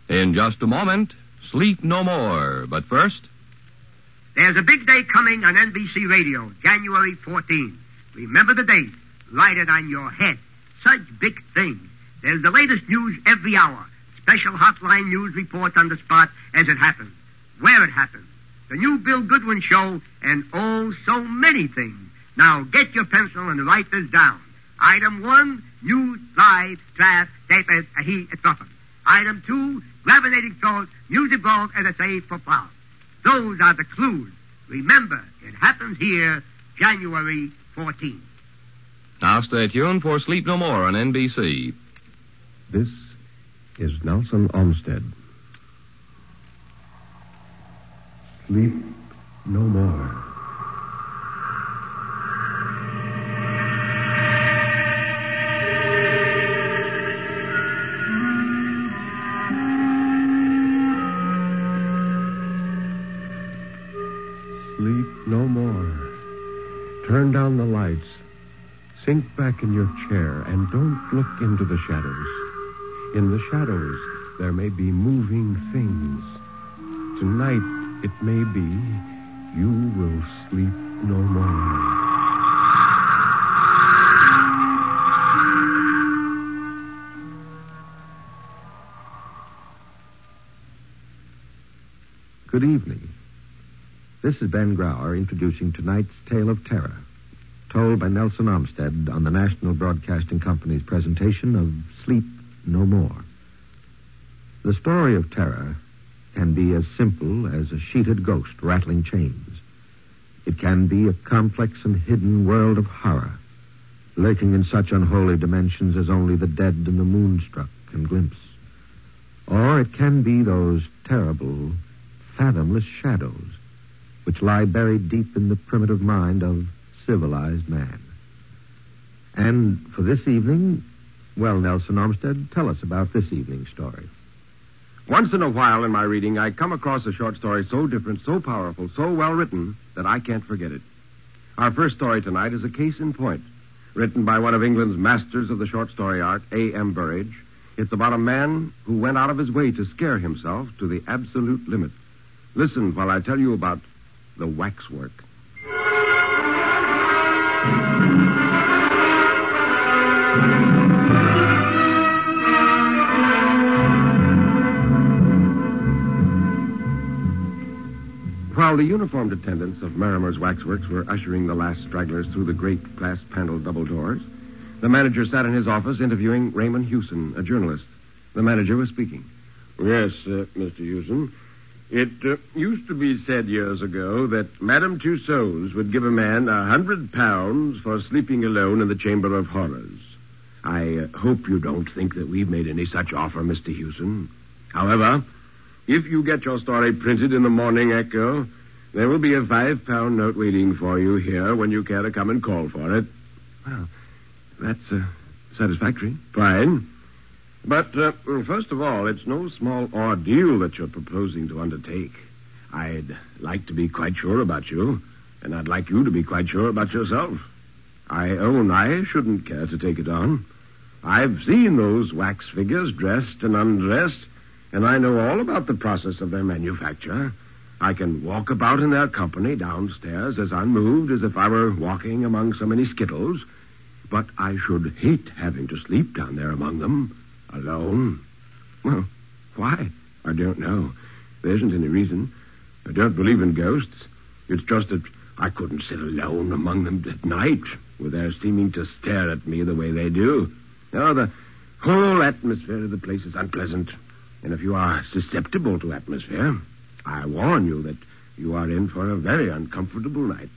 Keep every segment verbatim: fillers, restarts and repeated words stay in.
In just a moment, Sleep No More. But first... There's a big day coming on N B C Radio, January fourteenth. Remember the date. Write it on your head. Such big things. There's the latest news every hour. Special hotline news reports on the spot as it happens. Where it happens. The new Bill Goodwin show, and oh, so many things. Now, get your pencil and write this down. Item one, news, live, draft, tape, and he, et cetera. Item two, gravitating thoughts, music balls, and a save for flowers. Those are the clues. Remember, it happens here, January fourteenth. Now stay tuned for Sleep No More on N B C. This is Nelson Olmsted. Sleep no more. Sleep no more. Turn down the lights. Sink back in your chair and don't look into the shadows. In the shadows, there may be moving things. Tonight, it may be you will sleep no more. Good evening. This is Ben Grauer introducing tonight's tale of terror, told by Nelson Olmsted on the National Broadcasting Company's presentation of Sleep No More. The story of terror can be as simple as a sheeted ghost rattling chains. It can be a complex and hidden world of horror, lurking in such unholy dimensions as only the dead and the moonstruck can glimpse. Or it can be those terrible, fathomless shadows which lie buried deep in the primitive mind of civilized man. And for this evening, well, Nelson Olmsted, tell us about this evening's story. Once in a while in my reading, I come across a short story so different, so powerful, so well written, that I can't forget it. Our first story tonight is a case in point, written by one of England's masters of the short story art, A M Burridge. It's about a man who went out of his way to scare himself to the absolute limit. Listen while I tell you about the waxwork. While the uniformed attendants of Merrimer's Waxworks were ushering the last stragglers through the great glass-paneled double doors, the manager sat in his office interviewing Raymond Hewson, a journalist. The manager was speaking. Yes, uh, Mister Hewson. It uh, used to be said years ago that Madame Tussauds would give a man a hundred pounds for sleeping alone in the Chamber of Horrors. I uh, hope you don't think that we've made any such offer, Mister Hewson. However, if you get your story printed in the Morning Echo, there will be a five-pound note waiting for you here when you care to come and call for it. Well, that's uh, satisfactory. Fine. But, uh, first of all, it's no small ordeal that you're proposing to undertake. I'd like to be quite sure about you, and I'd like you to be quite sure about yourself. I own I shouldn't care to take it on. I've seen those wax figures dressed and undressed, and I know all about the process of their manufacture. I can walk about in their company downstairs as unmoved as if I were walking among so many skittles, but I should hate having to sleep down there among them. Alone? Well, why? I don't know. There isn't any reason. I don't believe in ghosts. It's just that I couldn't sit alone among them at night with their seeming to stare at me the way they do. No, the whole atmosphere of the place is unpleasant. And if you are susceptible to atmosphere, I warn you that you are in for a very uncomfortable night.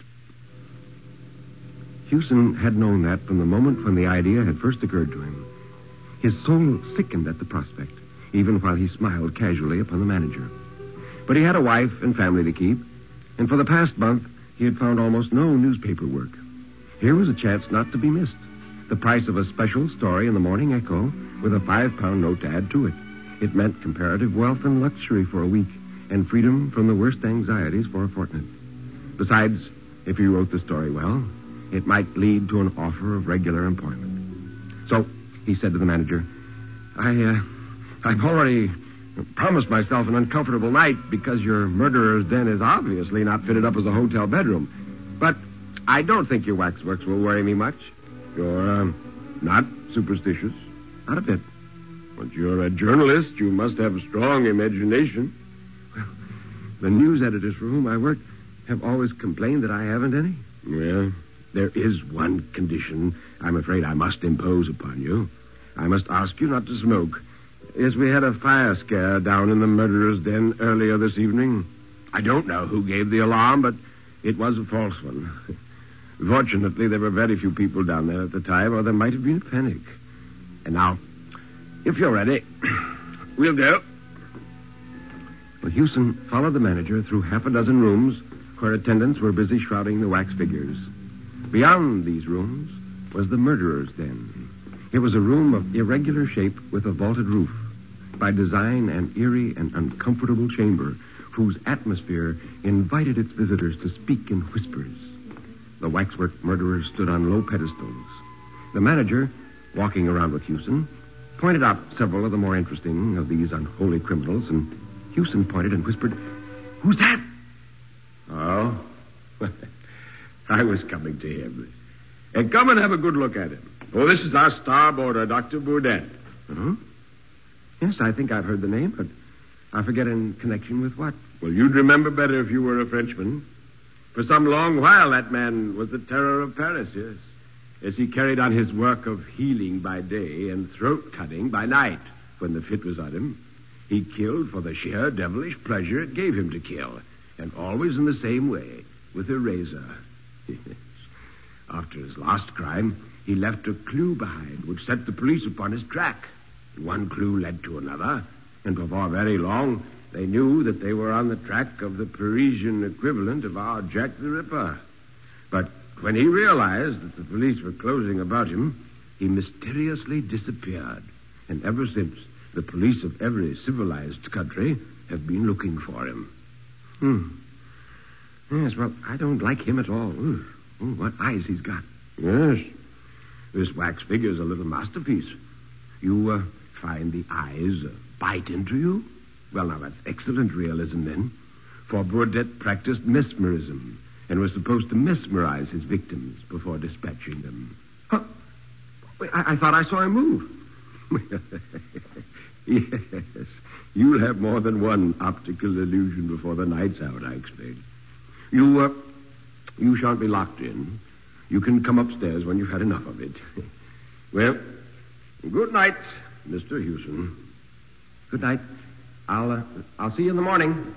Hewson had known that from the moment when the idea had first occurred to him. His soul sickened at the prospect, even while he smiled casually upon the manager. But he had a wife and family to keep, and for the past month, he had found almost no newspaper work. Here was a chance not to be missed. The price of a special story in the Morning Echo with a five-pound note to add to it. It meant comparative wealth and luxury for a week, and freedom from the worst anxieties for a fortnight. Besides, if he wrote the story well, it might lead to an offer of regular employment. So he said to the manager, I, uh, I've already promised myself an uncomfortable night because your murderer's den is obviously not fitted up as a hotel bedroom. But I don't think your waxworks will worry me much. You're, um, not superstitious? Not a bit. But you're a journalist. You must have a strong imagination. Well, the news editors for whom I work have always complained that I haven't any. Well, there is one condition I'm afraid I must impose upon you. I must ask you not to smoke. Yes, we had a fire scare down in the murderer's den earlier this evening. I don't know who gave the alarm, but it was a false one. Fortunately, there were very few people down there at the time, or there might have been a panic. And now, if you're ready, we'll go. Well, Hewson followed the manager through half a dozen rooms where attendants were busy shrouding the wax figures. Beyond these rooms was the murderer's den. It was a room of irregular shape with a vaulted roof. By design, an eerie and uncomfortable chamber whose atmosphere invited its visitors to speak in whispers. The waxwork murderers stood on low pedestals. The manager, walking around with Hewson, pointed out several of the more interesting of these unholy criminals, and Hewson pointed and whispered, "Who's that?" Oh, I was coming to him. Uh, come and have a good look at him. Oh, this is our starboarder, Doctor Burdett. Uh-huh. Yes, I think I've heard the name, but I forget in connection with what. Well, you'd remember better if you were a Frenchman. For some long while, that man was the terror of Paris, yes. As he carried on his work of healing by day and throat-cutting by night when the fit was on him. He killed for the sheer devilish pleasure it gave him to kill, and always in the same way, with a razor. After his last crime, he left a clue behind which set the police upon his track. One clue led to another, and before very long, they knew that they were on the track of the Parisian equivalent of our Jack the Ripper. But when he realized that the police were closing about him, he mysteriously disappeared. And ever since, the police of every civilized country have been looking for him. Hmm. Yes, well, I don't like him at all. Ooh, ooh, what eyes he's got. Yes. This wax figure's a little masterpiece. You uh, find the eyes uh, bite into you? Well, now, that's excellent realism, then. For Burdett practiced mesmerism and was supposed to mesmerize his victims before dispatching them. Huh? Wait, I-, I thought I saw him move. Yes. You'll have more than one optical illusion before the night's out, I expect. You, uh, you shan't be locked in. You can come upstairs when you've had enough of it. Well, good night, Mister Hewson. Good night. I'll, uh, I'll see you in the morning.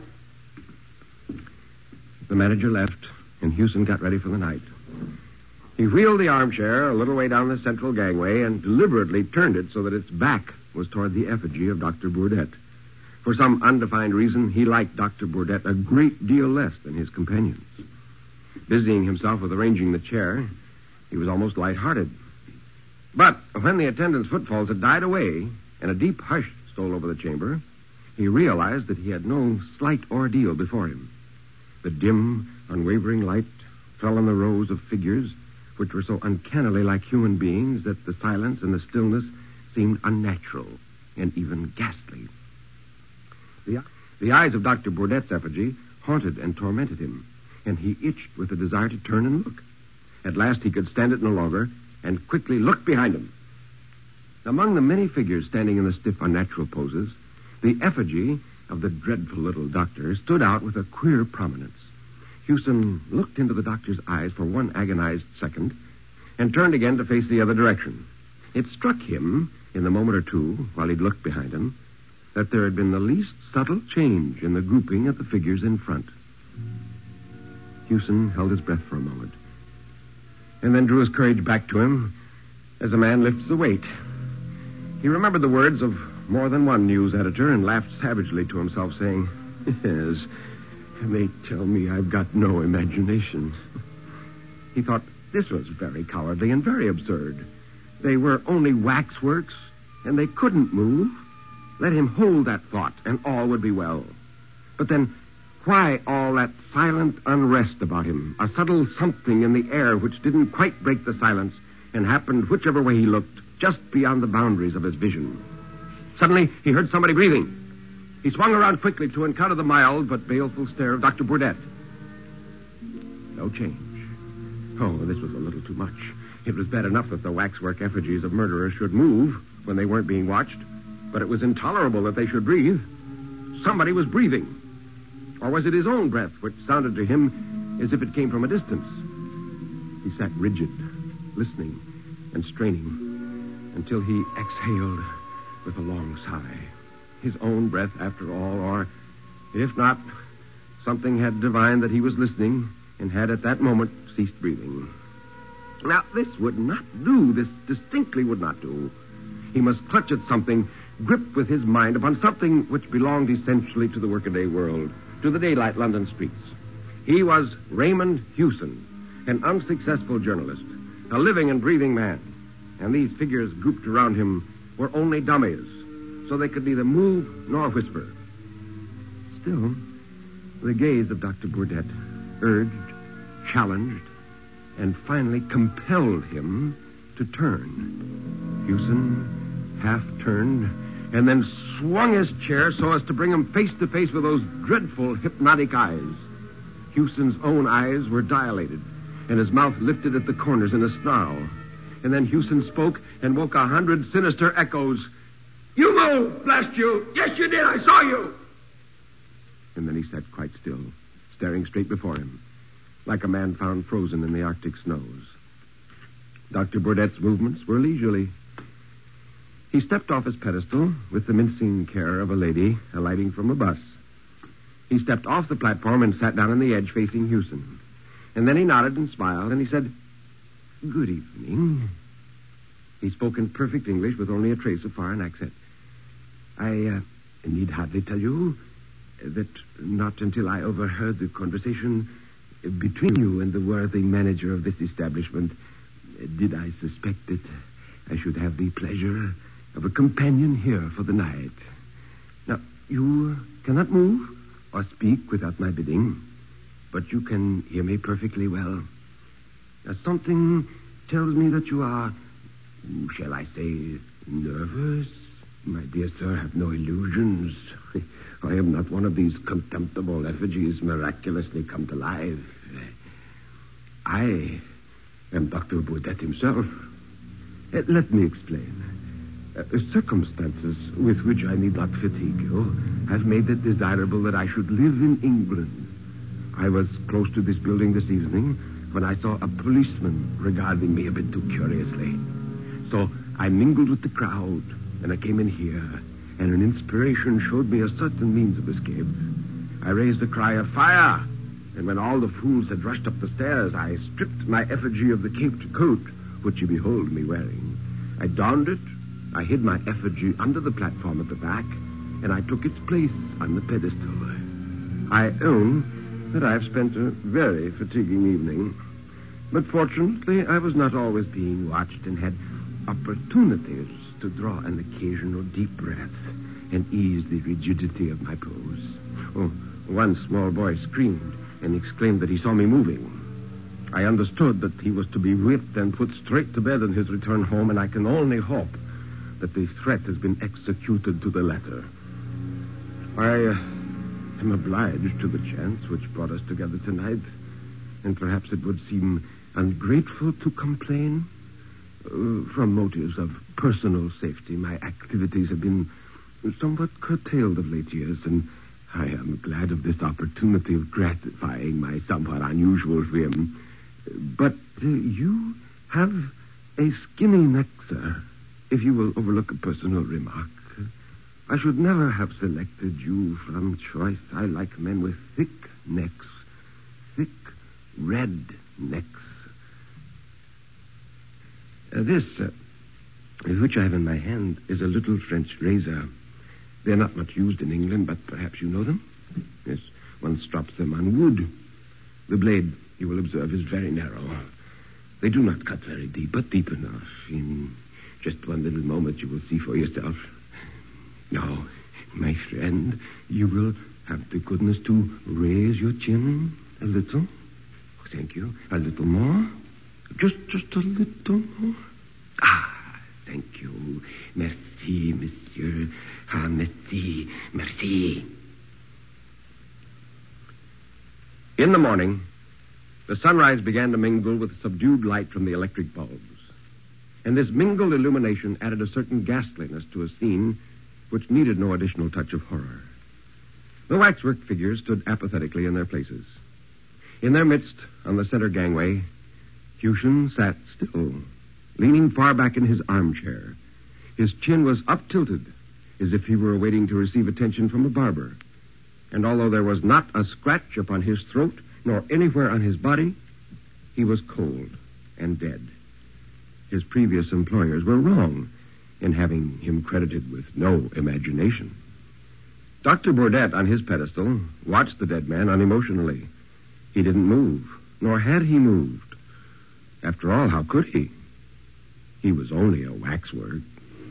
The manager left, and Hewson got ready for the night. He wheeled the armchair a little way down the central gangway and deliberately turned it so that its back was toward the effigy of Doctor Burdett. For some undefined reason, he liked Doctor Burdett a great deal less than his companions. Busying himself with arranging the chair, he was almost lighthearted. But when the attendant's footfalls had died away and a deep hush stole over the chamber, he realized that he had no slight ordeal before him. The dim, unwavering light fell on the rows of figures which were so uncannily like human beings that the silence and the stillness seemed unnatural and even ghastly. The, the eyes of Doctor Burdett's effigy haunted and tormented him, and he itched with a desire to turn and look. At last he could stand it no longer and quickly looked behind him. Among the many figures standing in the stiff, unnatural poses, the effigy of the dreadful little doctor stood out with a queer prominence. Hewson looked into the doctor's eyes for one agonized second and turned again to face the other direction. It struck him, in the moment or two, while he'd looked behind him, that there had been the least subtle change in the grouping of the figures in front. Hewson held his breath for a moment, and then drew his courage back to him as a man lifts a weight. He remembered the words of more than one news editor and laughed savagely to himself, saying, "Yes, and they tell me I've got no imagination." He thought this was very cowardly and very absurd. They were only waxworks, and they couldn't move. Let him hold that thought, and all would be well. But then, why all that silent unrest about him? A subtle something in the air which didn't quite break the silence and happened whichever way he looked, just beyond the boundaries of his vision. Suddenly, he heard somebody breathing. He swung around quickly to encounter the mild but baleful stare of Doctor Burdett. No change. Oh, this was a little too much. It was bad enough that the waxwork effigies of murderers should move when they weren't being watched, but it was intolerable that they should breathe. Somebody was breathing. Or was it his own breath, which sounded to him as if it came from a distance? He sat rigid, listening and straining, until he exhaled with a long sigh. His own breath, after all, or, if not, something had divined that he was listening and had at that moment ceased breathing. Now, this would not do. This distinctly would not do. He must clutch at something, grip with his mind upon something which belonged essentially to the workaday world, to the daylight London streets. He was Raymond Hewson, an unsuccessful journalist, a living and breathing man. And these figures grouped around him were only dummies, so they could neither move nor whisper. Still, the gaze of Doctor Burdett urged, challenged, and finally compelled him to turn. Hewson half turned and then swung his chair so as to bring him face to face with those dreadful hypnotic eyes. Hewson's own eyes were dilated, and his mouth lifted at the corners in a snarl. And then Hewson spoke and woke a hundred sinister echoes. "You moved, blast you! Yes, you did! I saw you!" And then he sat quite still, staring straight before him, like a man found frozen in the Arctic snows. Doctor Burdett's movements were leisurely. He stepped off his pedestal with the mincing care of a lady alighting from a bus. He stepped off the platform and sat down on the edge facing Hewson. And then he nodded and smiled, and he said, "Good evening." He spoke in perfect English with only a trace of foreign accent. I uh, need hardly tell you that not until I overheard the conversation between you and the worthy manager of this establishment did I suspect that I should have the pleasure of a companion here for the night. Now, you cannot move or speak without my bidding, but you can hear me perfectly well. Now, something tells me that you are, shall I say, nervous? My dear sir, have no illusions. I am not one of these contemptible effigies miraculously come to life. I am Doctor Burdett himself. Uh, let me explain. Uh, circumstances with which I need not fatigue you have made it desirable that I should live in England. I was close to this building this evening when I saw a policeman regarding me a bit too curiously. So I mingled with the crowd, and I came in here, and an inspiration showed me a certain means of escape. I raised a cry of fire, and when all the fools had rushed up the stairs, I stripped my effigy of the caped coat, which you behold me wearing. I donned it, I hid my effigy under the platform at the back, and I took its place on the pedestal. I own that I've spent a very fatiguing evening, but fortunately I was not always being watched and had opportunities to draw an occasional deep breath and ease the rigidity of my pose. Oh, one small boy screamed and exclaimed that he saw me moving. I understood that he was to be whipped and put straight to bed on his return home, and I can only hope that the threat has been executed to the letter. I uh, am obliged to the chance which brought us together tonight, and perhaps it would seem ungrateful to complain. Uh, from motives of personal safety, my activities have been somewhat curtailed of late years, and I am glad of this opportunity of gratifying my somewhat unusual whim. But uh, you have a skinny neck, sir, if you will overlook a personal remark. I should never have selected you from choice. I like men with thick necks, thick red necks. Uh, this, uh, which I have in my hand, is a little French razor. They're not much used in England, but perhaps you know them? Yes, one strops them on wood. The blade, you will observe, is very narrow. They do not cut very deep, but deep enough. In just one little moment you will see for yourself. Now, my friend, you will have the goodness to raise your chin a little. Oh, thank you. A little more. Just, just a little more. Ah, thank you. Merci, monsieur. Ah, merci, merci. In the morning, the sunrise began to mingle with the subdued light from the electric bulbs. And this mingled illumination added a certain ghastliness to a scene which needed no additional touch of horror. The waxwork figures stood apathetically in their places. In their midst, on the center gangway, Fuchsin sat still, leaning far back in his armchair. His chin was up-tilted, as if he were waiting to receive attention from a barber. And although there was not a scratch upon his throat, nor anywhere on his body, he was cold and dead. His previous employers were wrong in having him credited with no imagination. Doctor Burdett, on his pedestal, watched the dead man unemotionally. He didn't move, nor had he moved. After all, how could he? He was only a waxwork.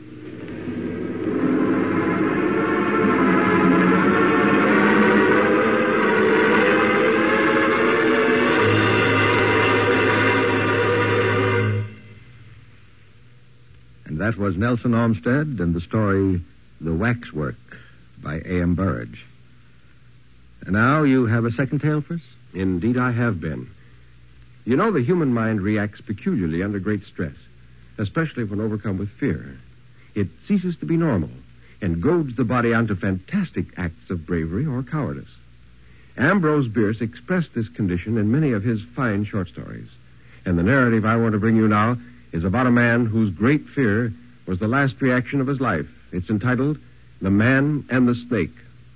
And that was Nelson Olmsted and the story The Waxwork by A M Burridge. And now you have a second tale for us? Indeed, I have been. You know, the human mind reacts peculiarly under great stress, especially when overcome with fear. It ceases to be normal and goads the body onto fantastic acts of bravery or cowardice. Ambrose Bierce expressed this condition in many of his fine short stories. And the narrative I want to bring you now is about a man whose great fear was the last reaction of his life. It's entitled The Man and the Snake.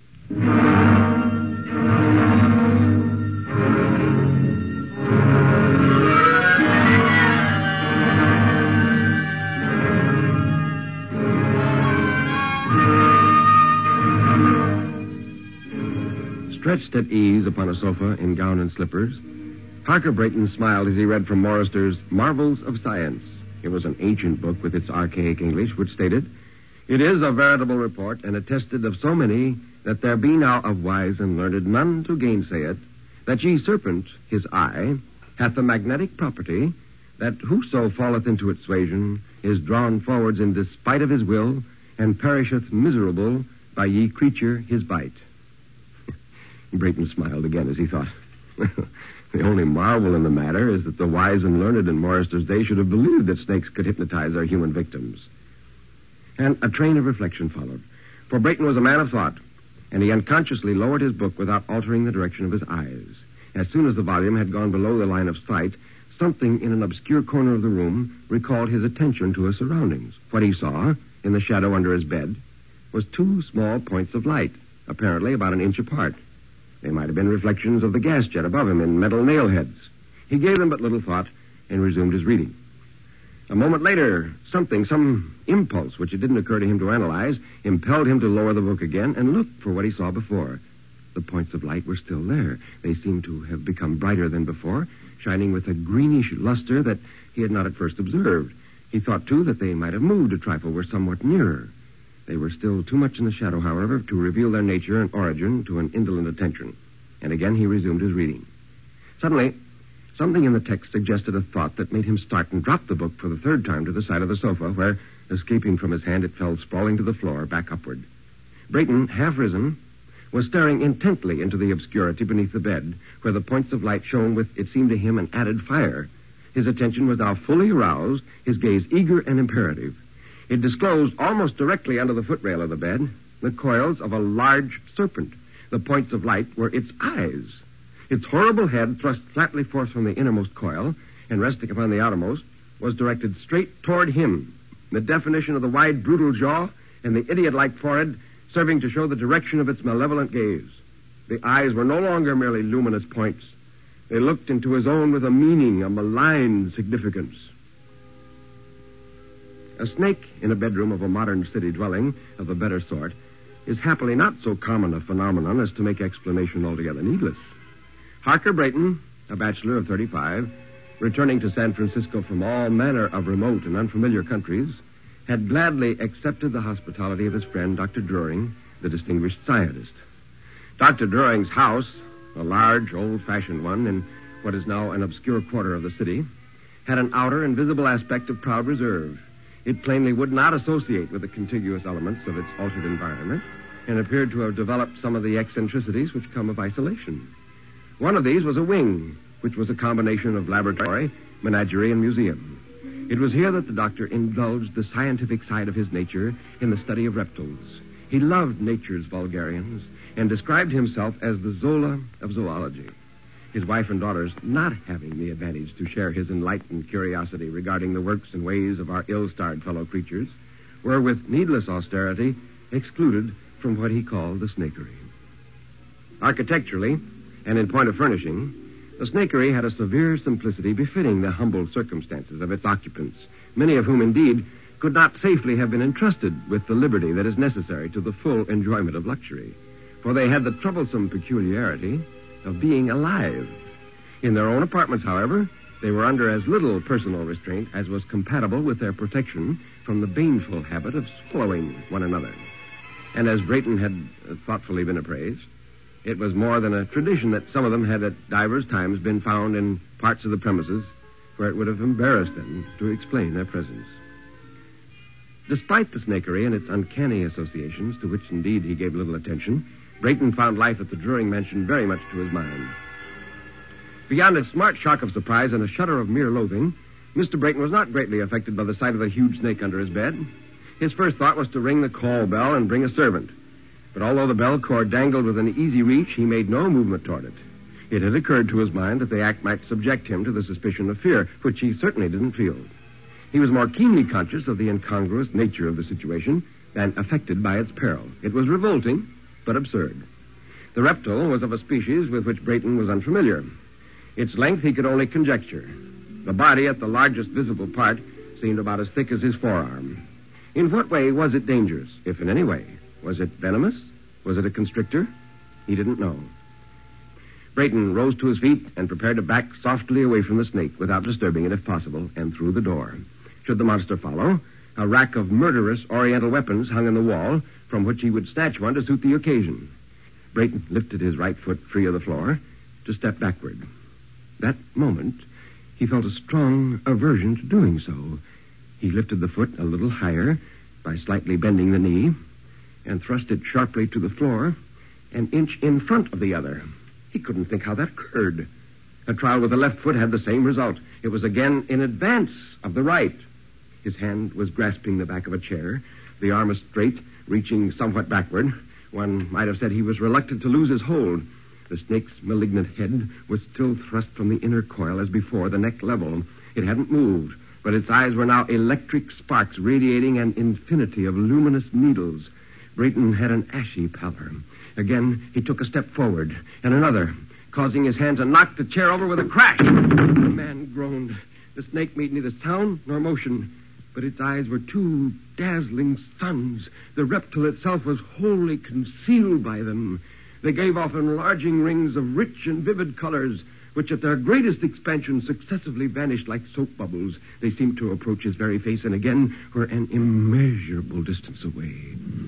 Stretched at ease upon a sofa in gown and slippers, Harker Brayton smiled as he read from Morrister's Marvels of Science. It was an ancient book with its archaic English, which stated, "It is a veritable report, and attested of so many, that there be now of wise and learned none to gainsay it, that ye serpent, his eye, hath a magnetic property, that whoso falleth into its suasion is drawn forwards in despite of his will, and perisheth miserable by ye creature his bite." Brayton smiled again as he thought, the only marvel in the matter is that the wise and learned in Morrister's day should have believed that snakes could hypnotize their human victims. And a train of reflection followed, for Brayton was a man of thought, and he unconsciously lowered his book without altering the direction of his eyes. As soon as the volume had gone below the line of sight, something in an obscure corner of the room recalled his attention to his surroundings. What he saw, in the shadow under his bed, was two small points of light, apparently about an inch apart. They might have been reflections of the gas jet above him in metal nail heads. He gave them but little thought and resumed his reading. A moment later, something, some impulse, which it didn't occur to him to analyze, impelled him to lower the book again and look for what he saw before. The points of light were still there. They seemed to have become brighter than before, shining with a greenish luster that he had not at first observed. He thought, too, that they might have moved a trifle, were somewhat nearer. They were still too much in the shadow, however, to reveal their nature and origin to an indolent attention. And again he resumed his reading. Suddenly, something in the text suggested a thought that made him start and drop the book for the third time to the side of the sofa, where, escaping from his hand, it fell sprawling to the floor, back upward. Brayton, half risen, was staring intently into the obscurity beneath the bed, where the points of light shone with, it seemed to him, an added fire. His attention was now fully aroused, his gaze eager and imperative. It disclosed, almost directly under the footrail of the bed, the coils of a large serpent. The points of light were its eyes. Its horrible head, thrust flatly forth from the innermost coil and resting upon the outermost, was directed straight toward him. The definition of the wide, brutal jaw and the idiot-like forehead serving to show the direction of its malevolent gaze. The eyes were no longer merely luminous points. They looked into his own with a meaning, a malign significance. A snake in a bedroom of a modern city dwelling of a better sort is happily not so common a phenomenon as to make explanation altogether needless. Harker Brayton, a bachelor of thirty-five, returning to San Francisco from all manner of remote and unfamiliar countries, had gladly accepted the hospitality of his friend, Doctor Druring, the distinguished scientist. Doctor Druring's house, a large, old-fashioned one in what is now an obscure quarter of the city, had an outer and visible aspect of proud reserve. It plainly would not associate with the contiguous elements of its altered environment and appeared to have developed some of the eccentricities which come of isolation. One of these was a wing, which was a combination of laboratory, menagerie, and museum. It was here that the doctor indulged the scientific side of his nature in the study of reptiles. He loved nature's vulgarians and described himself as the Zola of zoology. His wife and daughters, not having the advantage to share his enlightened curiosity regarding the works and ways of our ill-starred fellow creatures, were with needless austerity excluded from what he called the snakery. Architecturally, and in point of furnishing, the snakery had a severe simplicity befitting the humble circumstances of its occupants, many of whom, indeed, could not safely have been entrusted with the liberty that is necessary to the full enjoyment of luxury, for they had the troublesome peculiarity of being alive. In their own apartments, however, they were under as little personal restraint as was compatible with their protection from the baneful habit of swallowing one another. And as Brayton had thoughtfully been appraised, it was more than a tradition that some of them had at divers times been found in parts of the premises where it would have embarrassed them to explain their presence. Despite the snakery and its uncanny associations, to which indeed he gave little attention, Brayton found life at the Druring mansion very much to his mind. Beyond a smart shock of surprise and a shudder of mere loathing, Mister Brayton was not greatly affected by the sight of the huge snake under his bed. His first thought was to ring the call bell and bring a servant. But although the bell cord dangled within easy reach, he made no movement toward it. It had occurred to his mind that the act might subject him to the suspicion of fear, which he certainly didn't feel. He was more keenly conscious of the incongruous nature of the situation than affected by its peril. It was revolting, but absurd. The reptile was of a species with which Brayton was unfamiliar. Its length he could only conjecture. The body, at the largest visible part, seemed about as thick as his forearm. In what way was it dangerous, if in any way? Was it venomous? Was it a constrictor? He didn't know. Brayton rose to his feet and prepared to back softly away from the snake without disturbing it if possible, and through the door. Should the monster follow, a rack of murderous oriental weapons hung in the wall, from which he would snatch one to suit the occasion. Brayton lifted his right foot free of the floor to step backward. That moment, he felt a strong aversion to doing so. He lifted the foot a little higher by slightly bending the knee and thrust it sharply to the floor, an inch in front of the other. He couldn't think how that occurred. A trial with the left foot had the same result. It was again in advance of the right. His hand was grasping the back of a chair, the arm was straight, reaching somewhat backward. One might have said he was reluctant to lose his hold. The snake's malignant head was still thrust from the inner coil as before, the neck level. It hadn't moved, but its eyes were now electric sparks radiating an infinity of luminous needles. Brayton had an ashy pallor. Again, he took a step forward, and another, causing his hand to knock the chair over with a crash. The man groaned. The snake made neither sound nor motion, but its eyes were two dazzling suns. The reptile itself was wholly concealed by them. They gave off enlarging rings of rich and vivid colors, which at their greatest expansion successively vanished like soap bubbles. They seemed to approach his very face and again were an immeasurable distance away.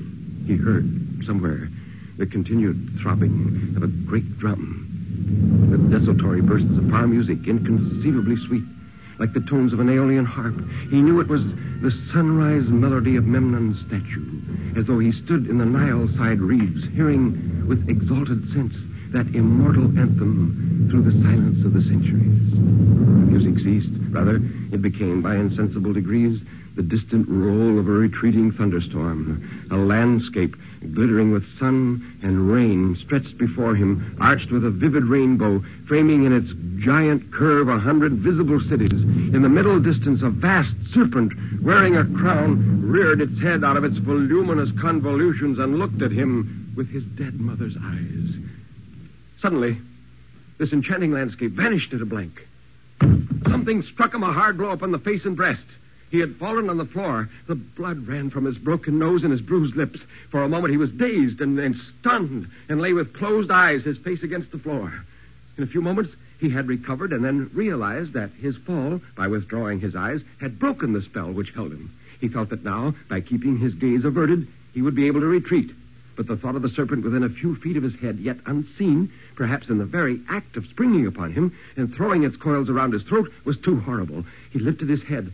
He heard, somewhere, the continued throbbing of a great drum, with desultory bursts of power music, inconceivably sweet, like the tones of an Aeolian harp. He knew it was the sunrise melody of Memnon's statue, as though he stood in the Nile-side reeds, hearing with exalted sense that immortal anthem through the silence of the centuries. The music ceased. Rather, it became, by insensible degrees, the distant roll of a retreating thunderstorm. A landscape glittering with sun and rain stretched before him, arched with a vivid rainbow, framing in its giant curve a hundred visible cities. In the middle distance, a vast serpent, wearing a crown, reared its head out of its voluminous convolutions and looked at him with his dead mother's eyes. Suddenly, this enchanting landscape vanished at a blank. Something struck him a hard blow upon the face and breast. He had fallen on the floor. The blood ran from his broken nose and his bruised lips. For a moment he was dazed and, and stunned and lay with closed eyes, his face against the floor. In a few moments, he had recovered and then realized that his fall, by withdrawing his eyes, had broken the spell which held him. He felt that now, by keeping his gaze averted, he would be able to retreat. But the thought of the serpent within a few feet of his head, yet unseen, perhaps in the very act of springing upon him and throwing its coils around his throat, was too horrible. He lifted his head,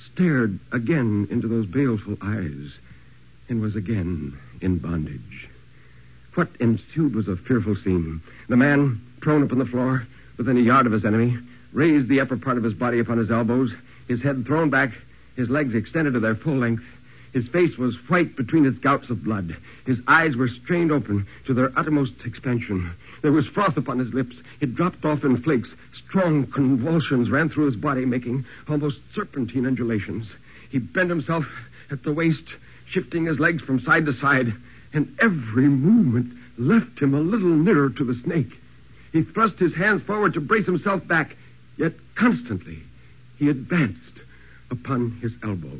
stared again into those baleful eyes and was again in bondage. What ensued was a fearful scene. The man, prone upon the floor, within a yard of his enemy, raised the upper part of his body upon his elbows, his head thrown back, his legs extended to their full length. His face was white between its gouts of blood. His eyes were strained open to their uttermost expansion. There was froth upon his lips. It dropped off in flakes. Strong convulsions ran through his body, making almost serpentine undulations. He bent himself at the waist, shifting his legs from side to side, and every movement left him a little nearer to the snake. He thrust his hands forward to brace himself back, yet constantly he advanced upon his elbows.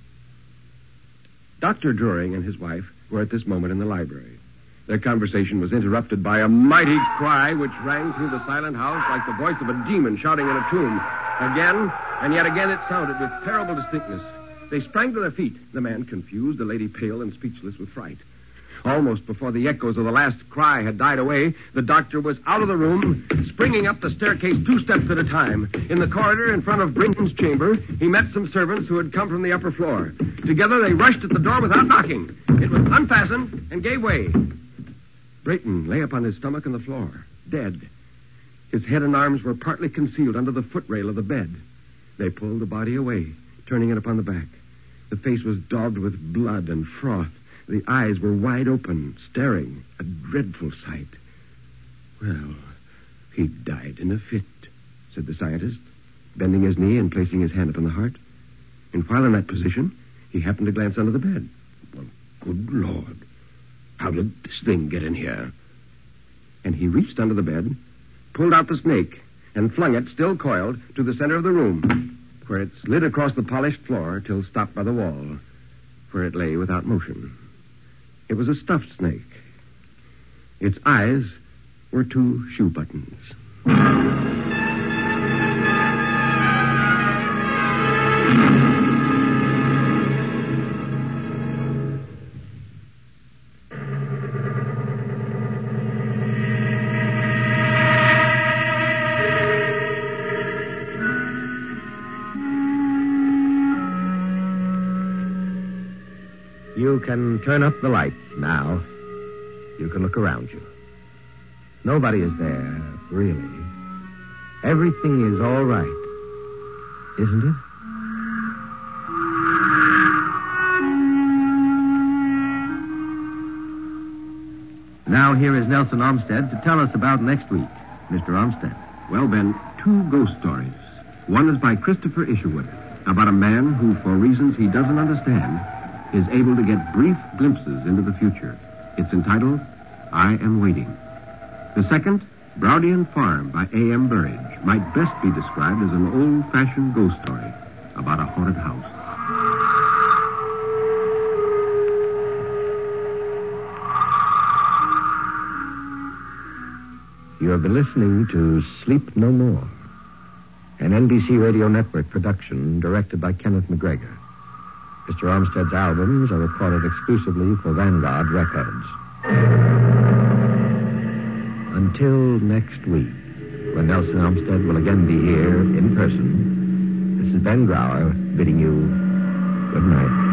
Doctor Druring and his wife were at this moment in the library. Their conversation was interrupted by a mighty cry which rang through the silent house like the voice of a demon shouting in a tomb. Again, and yet again it sounded with terrible distinctness. They sprang to their feet, the man confused, the lady pale and speechless with fright. Almost before the echoes of the last cry had died away, the doctor was out of the room, springing up the staircase two steps at a time. In the corridor in front of Brinton's chamber, he met some servants who had come from the upper floor. Together they rushed at the door without knocking. It was unfastened and gave way. Brayton lay upon his stomach on the floor, dead. His head and arms were partly concealed under the footrail of the bed. They pulled the body away, turning it upon the back. The face was daubed with blood and froth. The eyes were wide open, staring, a dreadful sight. Well, he died in a fit, said the scientist, bending his knee and placing his hand upon the heart. And while in that position, he happened to glance under the bed. Well, good Lord. How did this thing get in here? And he reached under the bed, pulled out the snake, and flung it, still coiled, to the center of the room, where it slid across the polished floor till stopped by the wall, where it lay without motion. It was a stuffed snake. Its eyes were two shoe buttons. You can turn up the lights now. You can look around you. Nobody is there, really. Everything is all right, isn't it? Now here is Nelson Olmsted to tell us about next week. Mister Olmsted. Well, Ben, two ghost stories. One is by Christopher Isherwood, about a man who, for reasons he doesn't understand, is able to get brief glimpses into the future. It's entitled, I Am Waiting. The second, Browdian Farm by A M Burridge, might best be described as an old-fashioned ghost story about a haunted house. You have been listening to Sleep No More, an N B C Radio Network production directed by Kenneth McGregor. Mister Olmsted's albums are recorded exclusively for Vanguard Records. Until next week, when Nelson Olmsted will again be here in person, this is Ben Grauer bidding you good night.